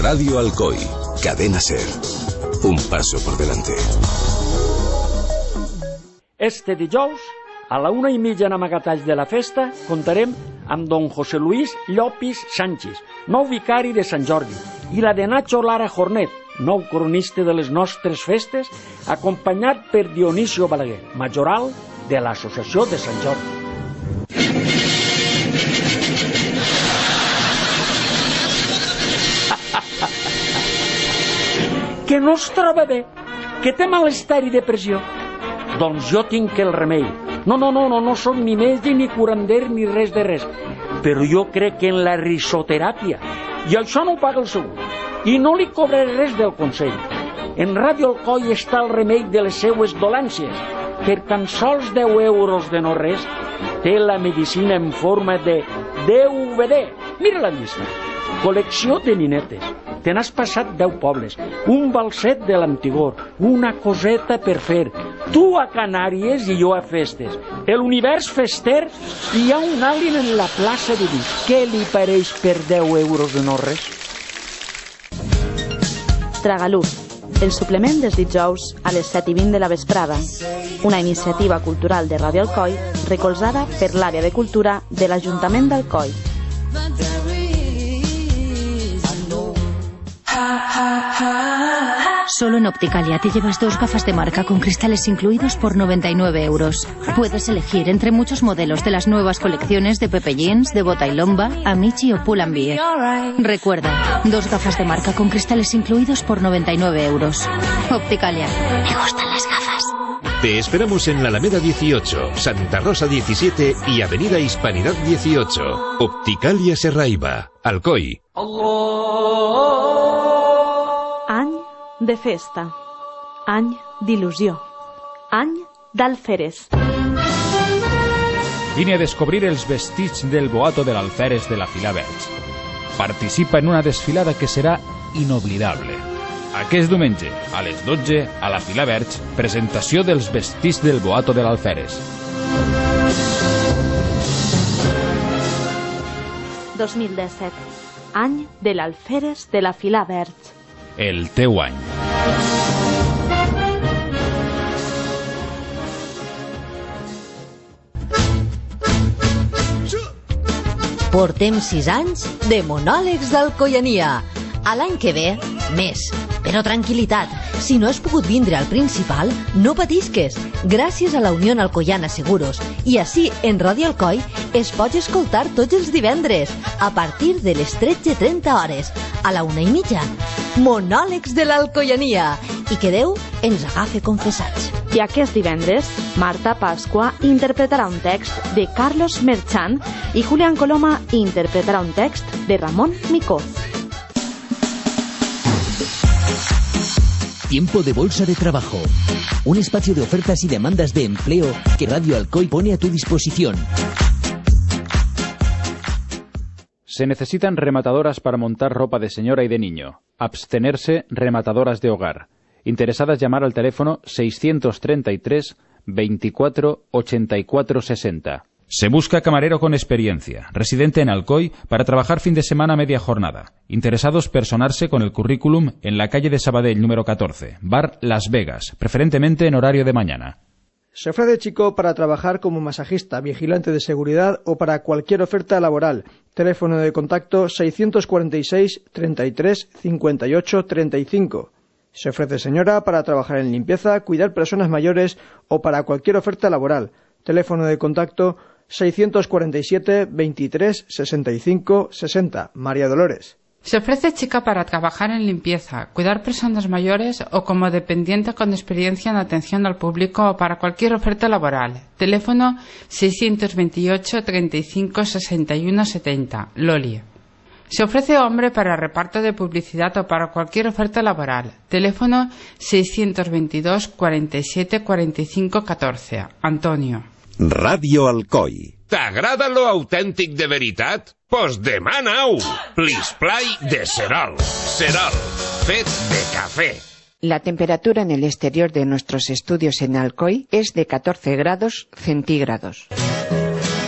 Radio Alcoy, Cadena SER. Un paso por delante. Este dijous, a la 1:30 en Amagatalls de la Festa, contarem amb don José Luis Llopis Sánchez, nou vicari de Sant Jordi, i la de Nacho Lara Jornet, nou cronista de les nostres festes, acompanyat per Dionisio Balaguer, majoral de l'Associació de Sant Jordi. Que no es troba bé, que té malestar i depressió. Doncs jo tinc el remei. No soc ni metge, ni curander, ni res de res. Però jo crec en la risoteràpia. I això no ho paga el segur. I no li cobraré res del consell. En Ràdio Alcoy està el remei de les seues dolències. Per tan sols 10 euros de no res, té la medicina en forma de DVD. Mira la llista. Col·lecció de ninetes. Te n'has passat 10 pobles, un balset de l'Antigor, una coseta per fer, tu a Canàries i jo a festes, l'univers fester i hi ha un alien en la plaça de Vic. Què li pareix per 10 euros de no res? Tragaluz, el suplement dels dijous a les 7:20 de la vesprada, una iniciativa cultural de Ràdio Alcoy recolzada per l'àrea de cultura de l'Ajuntament d'Alcoy. Solo en Opticalia te llevas 2 gafas de marca con cristales incluidos por 99 euros. Puedes elegir entre muchos modelos de las nuevas colecciones de Pepe Jeans, de Bota y Lomba, Amici o Pull&Bear. Recuerda, 2 gafas de marca con cristales incluidos por 99 euros. Opticalia. Me gustan las gafas. Te esperamos en la Alameda 18, Santa Rosa 17 y Avenida Hispanidad 18. Opticalia Serraiva, Alcoy. Any de festa, any d'il·lusió, any d'alferes. Vine a descobrir els vestits del boato de l'alferes de la Fila Verge. Participa en una desfilada que serà inoblidable. Aquest diumenge, a les 12, a la Fila Verge, presentació dels vestits del boato de l'alferes. 2017, any de l'alferes de la Fila Verge. El teu any. Portem 6 anys de monòlegs d'Alcoiania. A l'any que ve, més. Però tranquil·litat, si no has pogut vindre al principal, no patisques. Gràcies a la Unió Alcoiana Seguros. I així, en Ràdio Alcoy, es pot escoltar tots els divendres, a partir de les 13:30 hores, a la 1:30. Monòlegs de l'Alcoiania. I que Déu ens agafe confessats. I aquest divendres, Marta Pasqua interpretarà un text de Carlos Merchant i Julián Coloma interpretarà un text de Ramón Micó. Tiempo de Bolsa de Trabajo. Un espacio de ofertas y demandas de empleo que Radio Alcoy pone a tu disposición. Se necesitan rematadoras para montar ropa de señora y de niño. Abstenerse rematadoras de hogar. Interesadas llamar al teléfono 633 24 84 60. Se busca camarero con experiencia, residente en Alcoy, para trabajar fin de semana a media jornada. Interesados personarse con el currículum en la calle de Sabadell número 14, Bar Las Vegas, preferentemente en horario de mañana. Se ofrece chico para trabajar como masajista, vigilante de seguridad o para cualquier oferta laboral. Teléfono de contacto 646 33 58 35. Se ofrece señora para trabajar en limpieza, cuidar personas mayores o para cualquier oferta laboral. Teléfono de contacto 647 23 65 60. María Dolores. Se ofrece chica para trabajar en limpieza, cuidar personas mayores o como dependiente con experiencia en atención al público o para cualquier oferta laboral. Teléfono 628 35 61 70. Loli. Se ofrece hombre para reparto de publicidad o para cualquier oferta laboral. Teléfono 622 47 45 14. Antonio. Ràdio Alcoy. T'agrada lo autèntic de veritat? Pues demana-ho! L'Isplay de Serol. Serol, fet de café. La temperatura en el exterior de nuestros estudios en Alcoy es de 14 grados centígrados.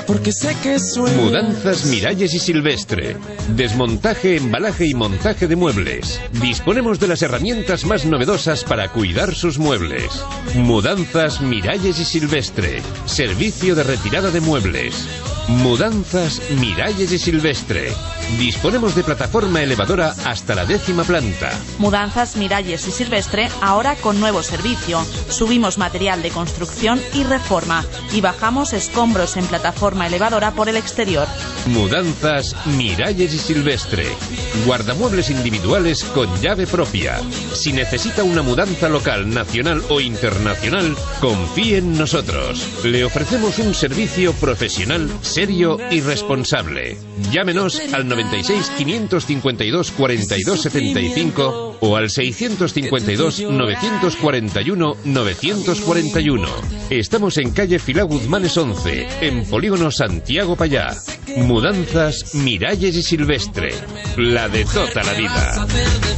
porque sé que Mudanzas Miralles y Silvestre. Desmontaje, embalaje y montaje de muebles. Disponemos de las herramientas más novedosas para cuidar sus muebles. Mudanzas Miralles y Silvestre. Servicio de retirada de muebles. Mudanzas Miralles y Silvestre. Disponemos de plataforma elevadora hasta la 10ª planta. Mudanzas Miralles y Silvestre, ahora con nuevo servicio. Subimos material de construcción y reforma y bajamos escombros en plataforma elevadora por el exterior. Mudanzas Miralles y Silvestre. Guardamuebles individuales con llave propia. Si necesita una mudanza local, nacional o internacional, confíe en nosotros. Le ofrecemos un servicio profesional, serio y responsable. Llámenos al 96 552 42 75 o al 652 941 941. Estamos en calle Filá Guzmanes 11, en Polígono Santiago Payá. Mudanzas Miralles y Silvestre. La de toda la vida.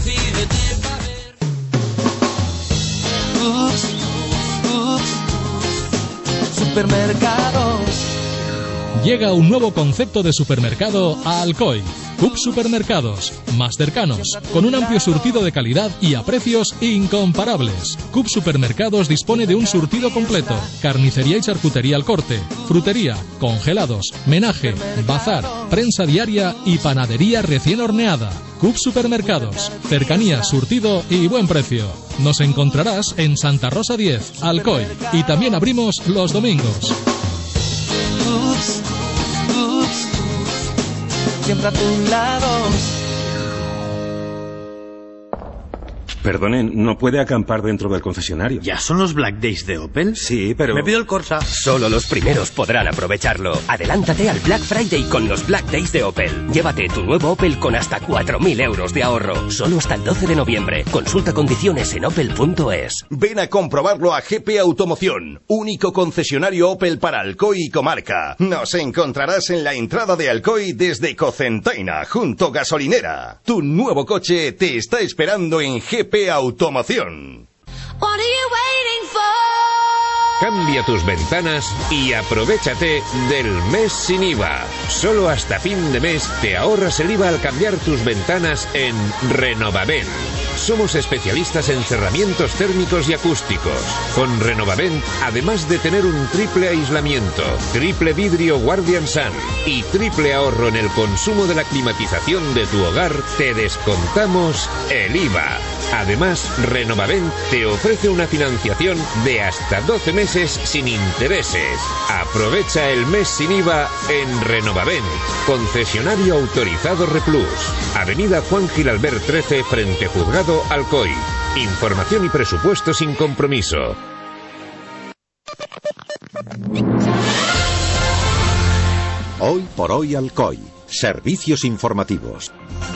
Supermercados. Llega un nuevo concepto de supermercado a Alcoy. Coop Supermercados, más cercanos, con un amplio surtido de calidad y a precios incomparables. Coop Supermercados dispone de un surtido completo: carnicería y charcutería al corte, frutería, congelados, menaje, bazar, prensa diaria y panadería recién horneada. Coop Supermercados, cercanía, surtido y buen precio. Nos encontrarás en Santa Rosa 10, Alcoy, y también abrimos los domingos. Siempre a tu lado. Perdonen, ¿no puede acampar dentro del concesionario? ¿Ya son los Black Days de Opel? Sí, pero... Me pido el Corsa. Solo los primeros podrán aprovecharlo. Adelántate al Black Friday con los Black Days de Opel. Llévate tu nuevo Opel con hasta 4.000 euros de ahorro. Solo hasta el 12 de noviembre. Consulta condiciones en opel.es. Ven a comprobarlo a GP Automoción. Único concesionario Opel para Alcoy y comarca. Nos encontrarás en la entrada de Alcoy desde Cocentaina, junto gasolinera. Tu nuevo coche te está esperando en GP Automoción. Cambia tus ventanas y aprovechate del mes sin IVA. Solo hasta fin de mes te ahorras el IVA al cambiar tus ventanas en Renovavent. Somos especialistas en cerramientos térmicos y acústicos. Con Renovavent, además de tener un triple aislamiento, triple vidrio Guardian Sun y triple ahorro en el consumo de la climatización de tu hogar, te descontamos el IVA. Además, Renovavent te ofrece una financiación de hasta 12 meses sin intereses. Aprovecha el mes sin IVA en Renovavent, concesionario autorizado Replus. Avenida Juan Gilalbert 13, frente Juzgado Alcoy. Información y presupuesto sin compromiso. Hoy por hoy Alcoy. Servicios informativos.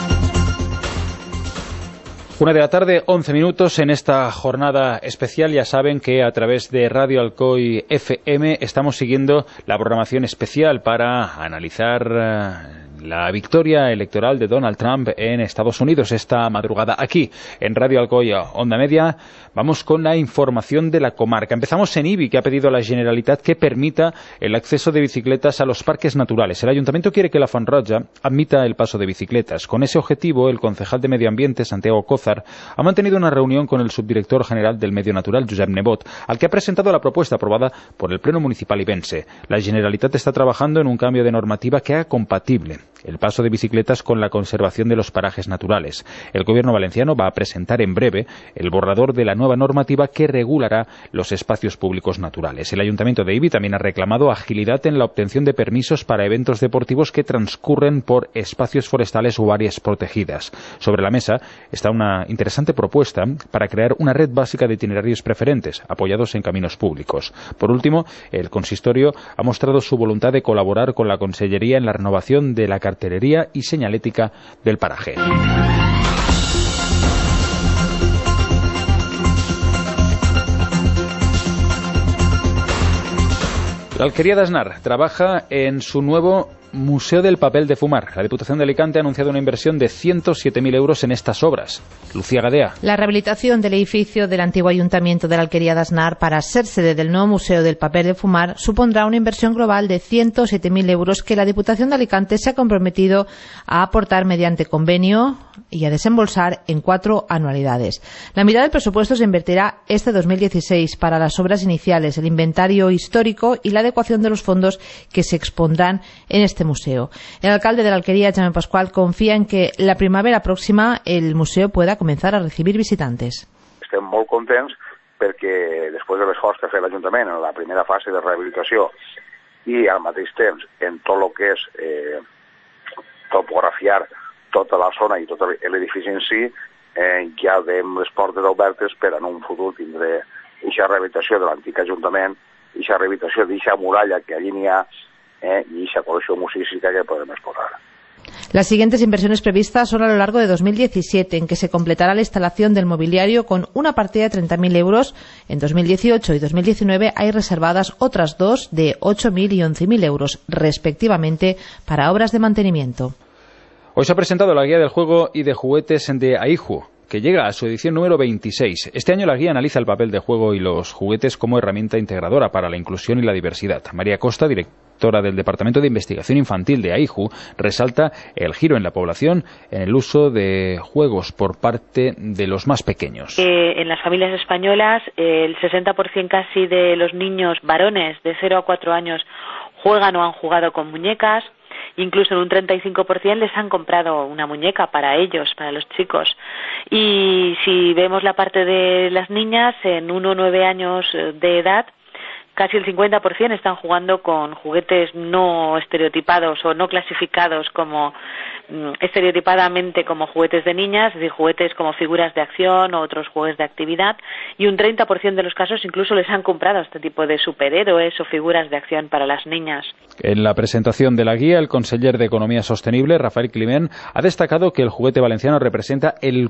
1 de la tarde, 11 minutos en esta jornada especial. Ya saben que a través de Radio Alcoy FM estamos siguiendo la programación especial para analizar la victoria electoral de Donald Trump en Estados Unidos esta madrugada. Aquí, en Radio Alcoy Onda Media, vamos con la información de la comarca. Empezamos en Ibi, que ha pedido a la Generalitat que permita el acceso de bicicletas a los parques naturales. El Ayuntamiento quiere que la Font Roja admita el paso de bicicletas. Con ese objetivo, el concejal de Medio Ambiente, Santiago Cózar, ha mantenido una reunión con el subdirector general del Medio Natural, Josep Nebot, al que ha presentado la propuesta aprobada por el Pleno Municipal ibense. La Generalitat está trabajando en un cambio de normativa que haga compatible el paso de bicicletas con la conservación de los parajes naturales. El Gobierno valenciano va a presentar en breve el borrador de la nueva normativa que regulará los espacios públicos naturales. El Ayuntamiento de Ibi también ha reclamado agilidad en la obtención de permisos para eventos deportivos que transcurren por espacios forestales o áreas protegidas. Sobre la mesa está una interesante propuesta para crear una red básica de itinerarios preferentes, apoyados en caminos públicos. Por último, el consistorio ha mostrado su voluntad de colaborar con la Consellería en la renovación de la cartelería y señalética del paraje. La Alquería de Aznar trabaja en su nuevo Museo del Papel de Fumar. La Diputación de Alicante ha anunciado una inversión de 107.000 euros en estas obras. Lucía Gadea. La rehabilitación del edificio del antiguo Ayuntamiento de la Alquería de Aznar para ser sede del nuevo Museo del Papel de Fumar supondrá una inversión global de 107.000 euros que la Diputación de Alicante se ha comprometido a aportar mediante convenio y a desembolsar en 4 anualidades. La mitad del presupuesto se invertirá este 2016 para las obras iniciales, el inventario histórico y la adecuación de los fondos que se expondrán en este museo. El alcalde de la Alquería, Jaume Pascual, confía en que la primavera próxima el museo pueda comenzar a recibir visitantes. Estem molt contents perquè després de l'esforç que ha fet l'Ajuntament en la primera fase de rehabilitació i al mateix temps en tot el que és topografiar tota la zona i tot l'edifici en si, ja veiem les portes obertes per en un futur tindre aquesta rehabilitació de l'antic Ajuntament, aquesta rehabilitació d'aquesta muralla que allí n'hi ha y esa colección museística que podemos exponer. Las siguientes inversiones previstas son a lo largo de 2017, en que se completará la instalación del mobiliario con una partida de 30.000 euros. En 2018 y 2019 hay reservadas otras 2 de 8.000 y 11.000 euros, respectivamente, para obras de mantenimiento. Hoy se ha presentado la guía del juego y de juguetes de AIJU, que llega a su edición número 26. Este año la guía analiza el papel de juego y los juguetes como herramienta integradora para la inclusión y la diversidad. María Costa, directora del Departamento de Investigación Infantil de AIJU, resalta el giro en la población en el uso de juegos por parte de los más pequeños. En las familias españolas, el 60% casi de los niños varones de 0 a 4 años juegan o han jugado con muñecas. Incluso en un 35% les han comprado una muñeca para ellos, para los chicos. Y si vemos la parte de las niñas, en 1 o 9 años de edad, casi el 50% están jugando con juguetes no estereotipados o no clasificados como estereotipadamente como juguetes de niñas, es decir, juguetes como figuras de acción o otros juegos de actividad, y un 30% de los casos incluso les han comprado este tipo de superhéroes o figuras de acción para las niñas. En la presentación de la guía, el conseller de Economía Sostenible, Rafael Climent, ha destacado que el juguete valenciano representa el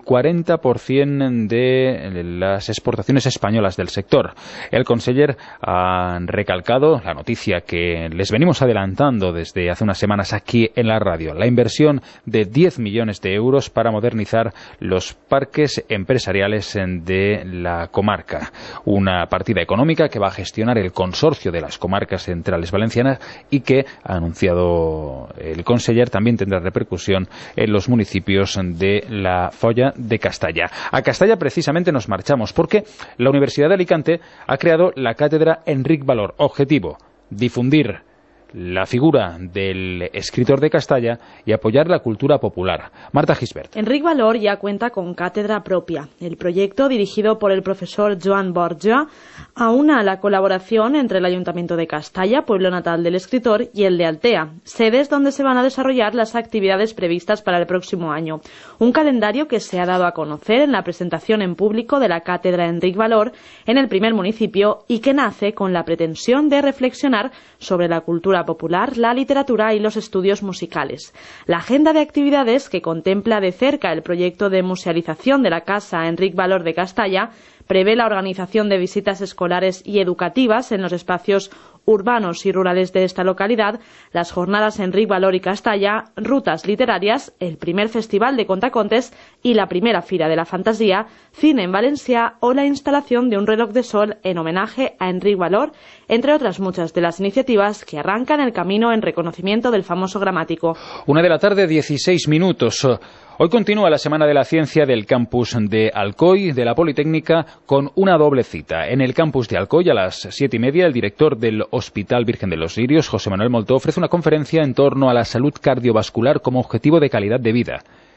40% de las exportaciones españolas del sector. El conseller ha recalcado la noticia que les venimos adelantando desde hace unas semanas aquí en la radio, la inversión de 10 millones de euros para modernizar los parques empresariales de la comarca. Una partida económica que va a gestionar el Consorcio de las Comarcas Centrales Valencianas y que, ha anunciado el conseller, también tendrá repercusión en los municipios de la Folla de Castalla. A Castalla precisamente nos marchamos porque la Universidad de Alicante ha creado la cátedra Enric Valor. Objetivo: difundir la figura del escritor de Castalla y apoyar la cultura popular. Marta Gisbert. Enric Valor ya cuenta con cátedra propia. El proyecto, dirigido por el profesor Joan Borja, aúna la colaboración entre el Ayuntamiento de Castalla, pueblo natal del escritor, y el de Altea, sedes donde se van a desarrollar las actividades previstas para el próximo año. Un calendario que se ha dado a conocer en la presentación en público de la cátedra Enric Valor en el primer municipio y que nace con la pretensión de reflexionar sobre la cultura popular, la literatura y los estudios musicales. La agenda de actividades, que contempla de cerca el proyecto de musealización de la Casa Enric Valor de Castalla, prevé la organización de visitas escolares y educativas en los espacios urbanos y rurales de esta localidad, las jornadas Enric Valor y Castalla, rutas literarias, el primer festival de contacontes y la primera Fira de la Fantasía, cine en Valencià o la instalación de un reloj de sol en homenaje a Enric Valor, entre otras muchas de las iniciativas que arrancan el camino en reconocimiento del famoso gramático. 1:00 p.m, 16 minutos. Hoy continúa la Semana de la Ciencia del campus de Alcoy, de la Politécnica, con una doble cita. En el campus de Alcoy, a las 7:30, el director del Hospital Virgen de los Lirios, José Manuel Moltó, ofrece una conferencia en torno a la salud cardiovascular como objetivo de calidad de vida.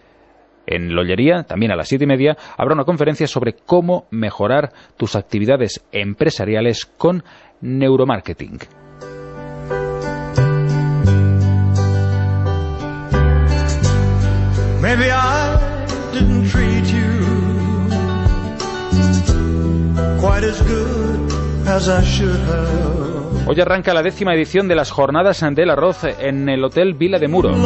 En Lollería, también a las 7:30, habrá una conferencia sobre cómo mejorar tus actividades empresariales con neuromarketing. Maybe I didn't treat you quite as good as I should have. Hoy arranca la 10ª edición de las Jornadas del Arroz en el Hotel Vila de Muro.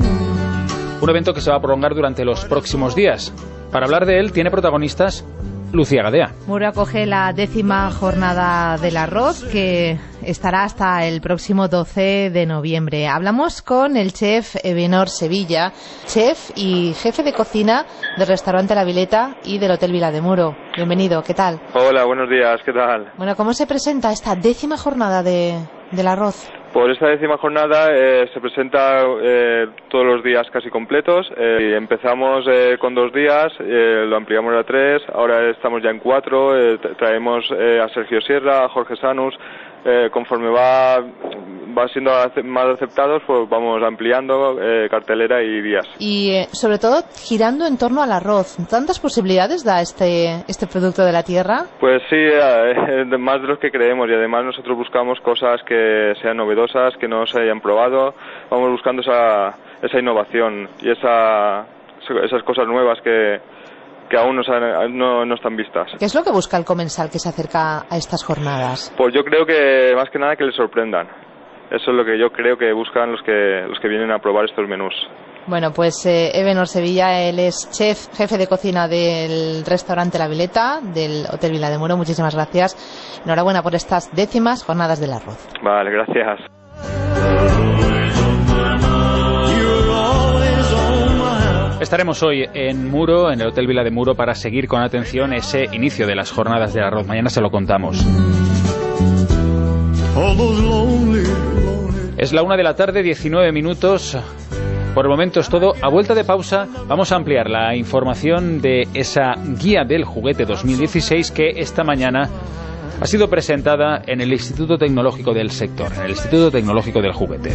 Un evento que se va a prolongar durante los próximos días. Para hablar de él tiene protagonistas Lucía Gadea. Muro acoge la 10ª jornada del arroz, que estará hasta el próximo 12 de noviembre. Hablamos con el chef Ebenor Sevilla, chef y jefe de cocina del restaurante La Vileta y del Hotel Vila de Muro. Bienvenido, ¿qué tal? Hola, buenos días, ¿qué tal? Bueno, ¿cómo se presenta esta 10ª jornada del arroz? Por esta 10ª jornada se presenta todos los días casi completos. Empezamos con 2 días, lo ampliamos a 3, ahora estamos ya en 4, traemos a Sergio Sierra, a Jorge Sanus. Conforme va siendo más aceptados, pues vamos ampliando cartelera y días. Y sobre todo girando en torno al arroz. ¿Tantas posibilidades da este producto de la tierra? Pues sí, más de los que creemos, y además nosotros buscamos cosas que sean novedosas, que no se hayan probado. Vamos buscando esa innovación y esas cosas nuevas que aún no están vistas. ¿Qué es lo que busca el comensal que se acerca a estas jornadas? Pues yo creo que más que nada que les sorprendan. Eso es lo que yo creo que buscan los que vienen a probar estos menús. Bueno, pues Ebenor Sevilla, él es chef, jefe de cocina del restaurante La Vileta, del Hotel Vila de Muro. Muchísimas gracias. Enhorabuena por estas 10ª jornadas del arroz. Vale, gracias. Estaremos hoy en Muro, en el Hotel Vila de Muro, para seguir con atención ese inicio de las jornadas del arroz. Mañana se lo contamos. Es la 1 de la tarde, 19 minutos. Por el momento es todo. A vuelta de pausa vamos a ampliar la información de esa guía del juguete 2016 que esta mañana ha sido presentada en el Instituto Tecnológico del Sector, en el Instituto Tecnológico del Juguete.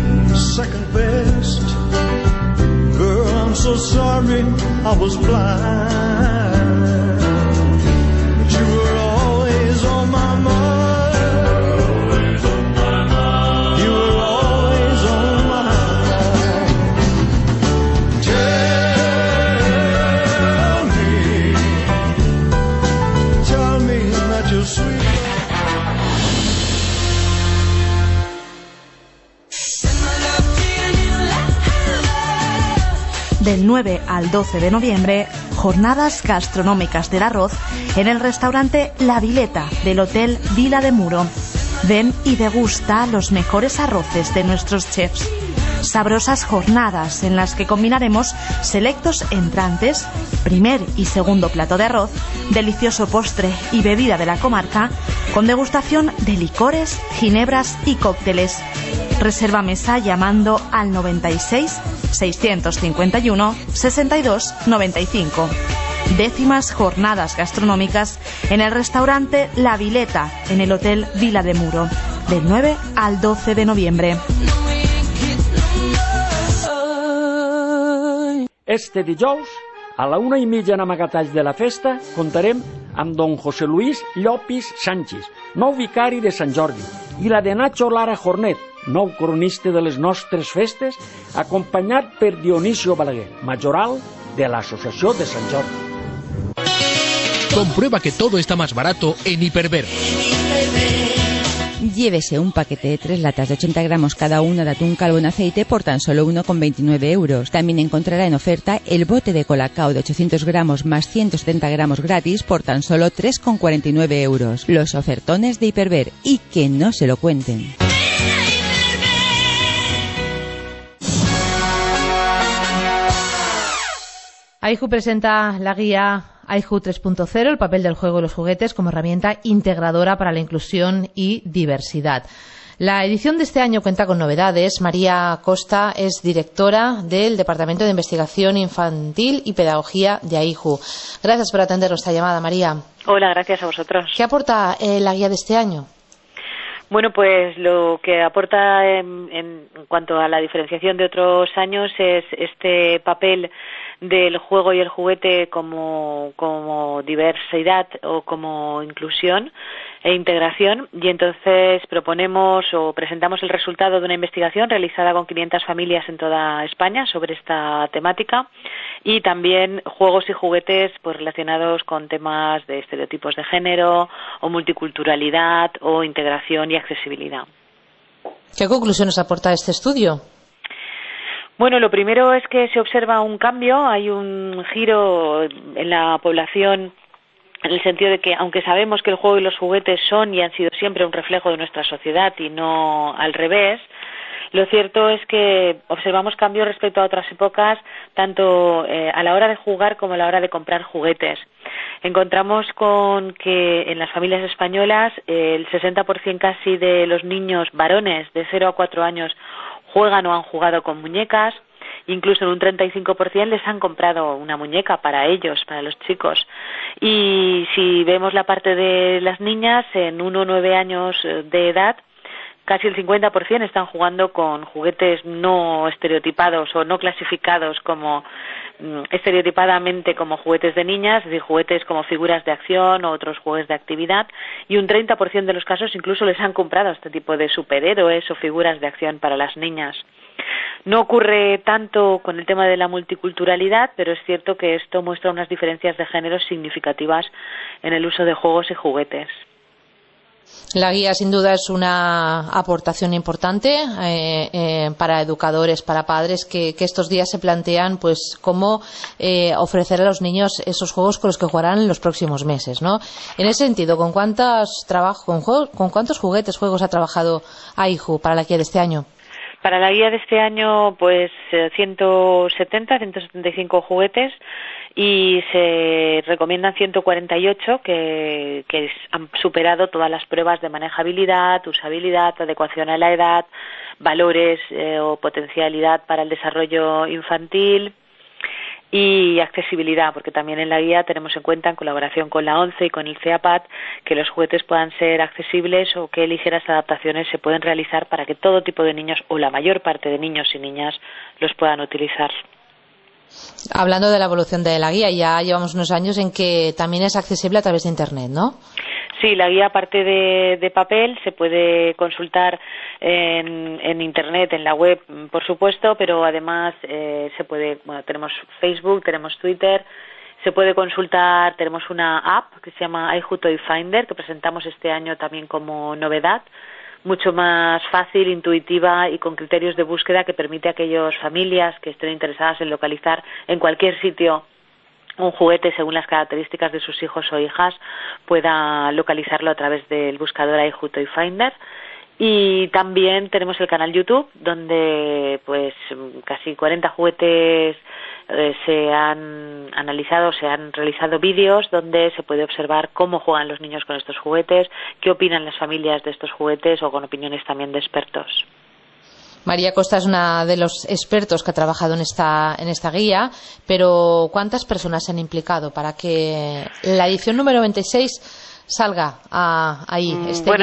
I'm so sorry I was blind, but you were always on my mind, always on my mind. You were always on my mind. Tell me that you're sweet. Del 9 al 12 de noviembre, jornadas gastronómicas del arroz en el restaurante La Vileta del Hotel Vila de Muro. Ven y degusta los mejores arroces de nuestros chefs. Sabrosas jornadas en las que combinaremos selectos entrantes, primer y segundo plato de arroz, delicioso postre y bebida de la comarca, con degustación de licores, ginebras y cócteles. Reserva mesa llamando al 96 651 62 95. 10ª jornadas gastronómicas en el restaurante La Vileta, en el Hotel Vila de Muro, del 9 al 12 de noviembre. Este dijous, a la 1:30 en Amagatalls de la Festa, contarem amb don José Luis Llopis Sánchez, nou vicari de Sant Jordi, i la de Nacho Lara Jornet, nou cronista de les nostres festes, acompanyat per Dionisio Balaguer, majoral de l'Associació de Sant Jordi. Comprueba que todo está más barato en Hiperver. Llévese un paquete de 3 latas de 80 gramos cada una de atún calvo en aceite por tan solo 1,29 euros. También encontrará en oferta el bote de Colacao de 800 gramos más 170 gramos gratis por tan solo 3,49 euros. Los ofertones de Hiperver, y que no se lo cuenten. AIJU presenta la guía AIJU 3.0, el papel del juego y los juguetes como herramienta integradora para la inclusión y diversidad. La edición de este año cuenta con novedades. María Costa es directora del Departamento de Investigación Infantil y Pedagogía de AIJU. Gracias por atender nuestra llamada, María. Hola, gracias a vosotros. ¿Qué aporta la guía de este año? Bueno, pues lo que aporta en cuanto a la diferenciación de otros años es este papel del juego y el juguete como diversidad o como inclusión e integración, y entonces proponemos o presentamos el resultado de una investigación realizada con 500 familias en toda España sobre esta temática, y también juegos y juguetes pues relacionados con temas de estereotipos de género o multiculturalidad o integración y accesibilidad. ¿Qué conclusiones aporta este estudio? Bueno, lo primero es que se observa un cambio, hay un giro en la población en el sentido de que, aunque sabemos que el juego y los juguetes son y han sido siempre un reflejo de nuestra sociedad y no al revés, lo cierto es que observamos cambios respecto a otras épocas, tanto a la hora de jugar como a la hora de comprar juguetes. Encontramos con que en las familias españolas el 60% casi de los niños varones de 0 a 4 años juegan o han jugado con muñecas. Incluso en un 35% les han comprado una muñeca para ellos, para los chicos. Y si vemos la parte de las niñas, en 1 o 9 años de edad, casi el 50% están jugando con juguetes no estereotipados o no clasificados como estereotipadamente como juguetes de niñas, es decir, juguetes como figuras de acción o otros juegos de actividad, y un 30% de los casos incluso les han comprado este tipo de superhéroes o figuras de acción para las niñas. No ocurre tanto con el tema de la multiculturalidad, pero es cierto que esto muestra unas diferencias de género significativas en el uso de juegos y juguetes. La guía, sin duda, es una aportación importante para educadores, para padres que estos días se plantean pues cómo ofrecer a los niños esos juegos con los que jugarán en los próximos meses, ¿no? En ese sentido, ¿con cuántos juguetes, juegos ha trabajado AIJU para la guía de este año? Para la guía de este año, pues 175 juguetes, y se recomiendan 148 que han superado todas las pruebas de manejabilidad, usabilidad, adecuación a la edad, valores o potencialidad para el desarrollo infantil y accesibilidad, porque también en la guía tenemos en cuenta, en colaboración con la ONCE y con el CEAPAT, que los juguetes puedan ser accesibles o qué ligeras adaptaciones se pueden realizar para que todo tipo de niños o la mayor parte de niños y niñas los puedan utilizar. Hablando de la evolución de la guía, ya llevamos unos años en que también es accesible a través de Internet, ¿no? Sí, la guía, aparte de papel, se puede consultar en Internet, en la web, por supuesto, pero además tenemos Facebook, tenemos Twitter, se puede consultar, tenemos una app que se llama AIJU Toy Finder, que presentamos este año también como novedad, mucho más fácil, intuitiva y con criterios de búsqueda que permite a aquellas familias que estén interesadas en localizar en cualquier sitio un juguete según las características de sus hijos o hijas, pueda localizarlo a través del buscador AIJU Toy Finder. Y también tenemos el canal YouTube, donde pues casi 40 juguetes se han analizado, se han realizado vídeos donde se puede observar cómo juegan los niños con estos juguetes, qué opinan las familias de estos juguetes o con opiniones también de expertos. María Costa es una de los expertos que ha trabajado en esta guía, pero ¿cuántas personas se han implicado para que la edición número 26 salga ahí? Bueno,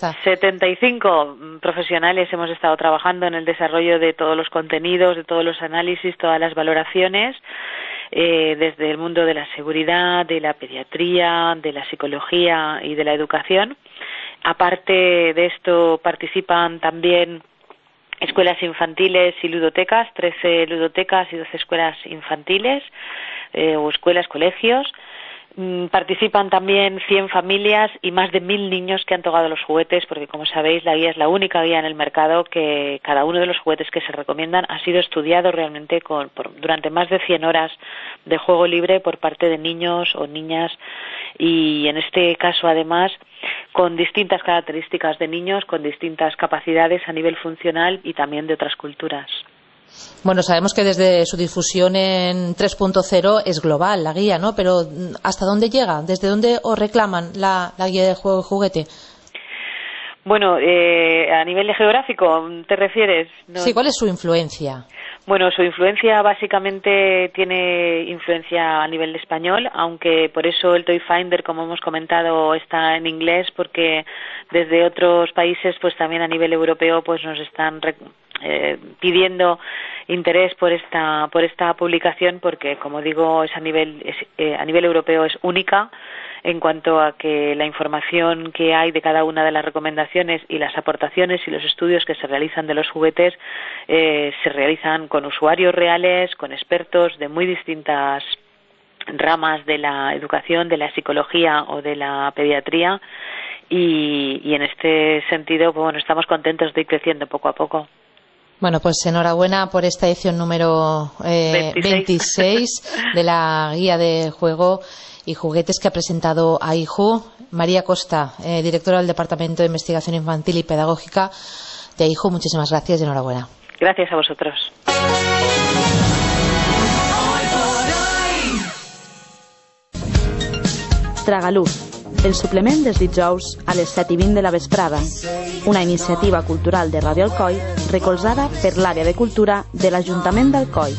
75 profesionales hemos estado trabajando en el desarrollo de todos los contenidos, de todos los análisis, todas las valoraciones, desde el mundo de la seguridad, de la pediatría, de la psicología y de la educación. Aparte de esto, participan también escuelas infantiles y ludotecas, 13 ludotecas y 12 escuelas infantiles o escuelas, colegios. Participan también 100 familias y más de 1000 niños que han tocado los juguetes, porque como sabéis la guía es la única guía en el mercado que cada uno de los juguetes que se recomiendan ha sido estudiado realmente durante más de 100 horas de juego libre por parte de niños o niñas, y en este caso además con distintas características de niños, con distintas capacidades a nivel funcional y también de otras culturas. Bueno, sabemos que desde su difusión en 3.0 es global la guía, ¿no? Pero ¿hasta dónde llega? ¿Desde dónde os reclaman la guía de juego y juguete? Bueno, a nivel geográfico, ¿te refieres? ¿No? Sí, ¿cuál es su influencia? Bueno, su influencia básicamente tiene influencia a nivel español, aunque por eso el Toy Finder, como hemos comentado, está en inglés, porque desde otros países, pues también a nivel europeo, pues nos están pidiendo interés por esta publicación, porque como digo a nivel europeo es única en cuanto a que la información que hay de cada una de las recomendaciones y las aportaciones y los estudios que se realizan de los juguetes se realizan con usuarios reales, con expertos de muy distintas ramas de la educación, de la psicología o de la pediatría, y en este sentido, bueno, estamos contentos de ir creciendo poco a poco. Bueno, pues enhorabuena por esta edición número 26 de la guía de juego y juguetes que ha presentado AIJU. María Costa, directora del Departamento de Investigación Infantil y Pedagógica de AIJU, muchísimas gracias y enhorabuena. Gracias a vosotros. Tragaluz, el suplement dels dijous a les 7:20 de la vesprada, una iniciativa cultural de Radio Alcoi recolzada per l'àrea de cultura de l'Ajuntament d'Alcoi.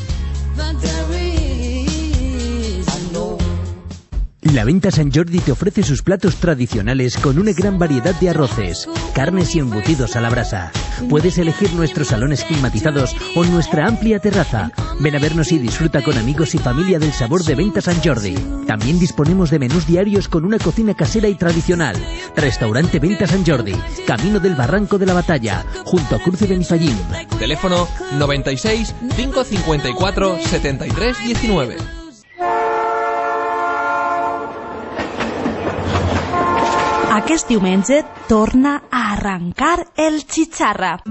La Venta San Jordi te ofrece sus platos tradicionales con una gran variedad de arroces, carnes y embutidos a la brasa. Puedes elegir nuestros salones climatizados o nuestra amplia terraza. Ven a vernos y disfruta con amigos y familia del sabor de Venta San Jordi. También disponemos de menús diarios con una cocina casera y tradicional. Restaurante Venta San Jordi, Camino del Barranco de la Batalla, junto a Cruce Benifallim. Teléfono 96 554 73 19. Aquest diumenge torna a arrencar el Chicharra.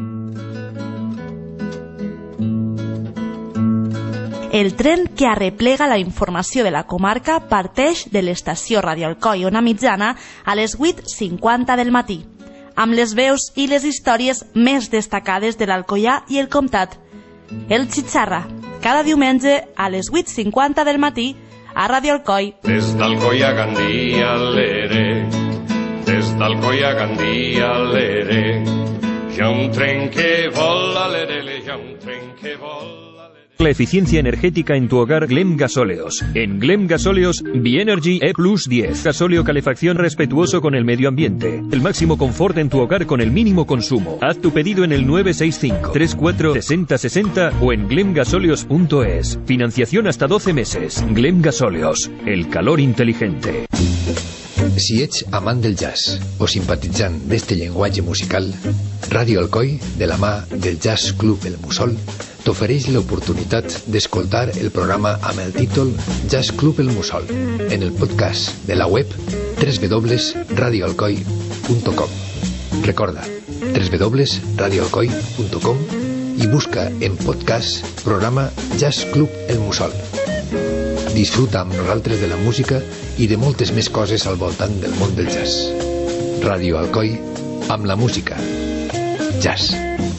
El tren que arreplega la informació de la comarca parteix de l'estació Radio Alcoi Ona Mitjana a les 8:50 del matí, amb les veus i les històries més destacades de l'Alcoià i el Comtat. El Chicharra, cada diumenge a les 8:50 del matí a Radio Alcoi. Des d'Alcoi a Gandia, l'ere. Des d'Alcoi a Gandia, l'ere. Hi ha un tren que vola, l'ere, hi ha un tren que vola. La eficiencia energética en tu hogar Glem Gasóleos. En Glem Gasóleos, Bienergy E Plus 10. Gasóleo calefacción respetuoso con el medio ambiente. El máximo confort en tu hogar con el mínimo consumo. Haz tu pedido en el 965 34 60 60 o en glemgasóleos.es. Financiación hasta 12 meses. Glem Gasóleos. El calor inteligente. Si ets amant del jazz o simpatitzant d'este llenguatge musical, Radio Alcoi, de la mà del Jazz Club El Mussol, t'ofereix l'oportunitat d'escoltar el programa amb el títol Jazz Club El Mussol en el podcast de la web www.radioalcoi.com. Recorda, www.radioalcoi.com i busca en podcast programa Jazz Club El Mussol. Disfruta amb nosaltres de la música i de moltes més coses al voltant del món del jazz. Radio Alcoi, amb la música. Jazz.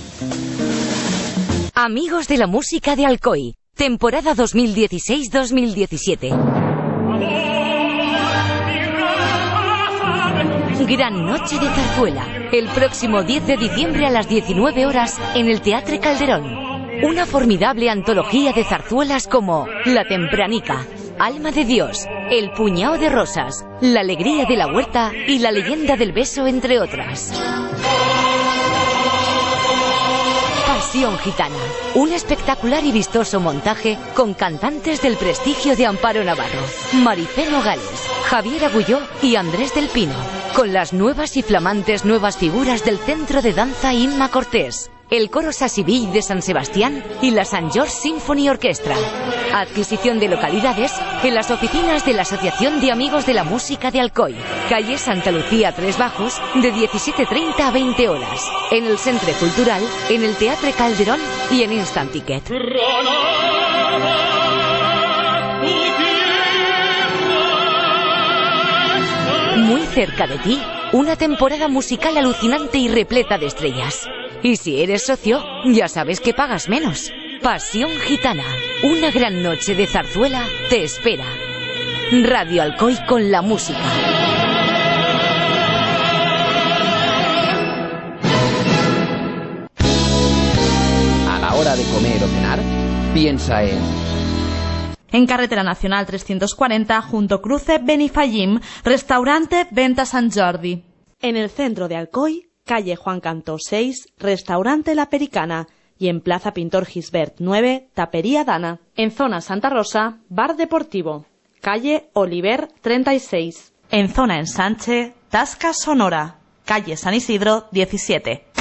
Amigos de la música de Alcoi, temporada 2016-2017. Gran noche de zarzuela, el próximo 10 de diciembre a las 19 horas en el Teatre Calderón. Una formidable antología de zarzuelas como La Tempranica, Alma de Dios, El Puñado de Rosas, La Alegría de la Huerta y La Leyenda del Beso, entre otras. Pasión Gitana, un espectacular y vistoso montaje con cantantes del prestigio de Amparo Navarro, Maricé Nogales, Javier Agulló y Andrés del Pino, con las nuevas y flamantes nuevas figuras del Centro de Danza Inma Cortés, el Coro Sassiville de San Sebastián y la San George Symphony Orchestra. Adquisición de localidades en las oficinas de la Asociación de Amigos de la Música de Alcoi, calle Santa Lucía 3 Bajos, de 17:30 a 20 horas. En el Centre Cultural, en el Teatre Calderón y en Instant Ticket. Muy cerca de ti, una temporada musical alucinante y repleta de estrellas. Y si eres socio, ya sabes que pagas menos. Pasión Gitana, una gran noche de zarzuela te espera. Radio Alcoi con la música. A la hora de comer o cenar, piensa En Carretera Nacional 340, junto Cruce Benifallim, restaurante Venta San Jordi. En el centro de Alcoi, calle Juan Cantó 6, restaurante La Pericana. Y en Plaza Pintor Gisbert 9, Tapería Dana. En zona Santa Rosa, Bar Deportivo. Calle Oliver 36. En zona Ensanche, Tasca Sonora. Calle San Isidro 17.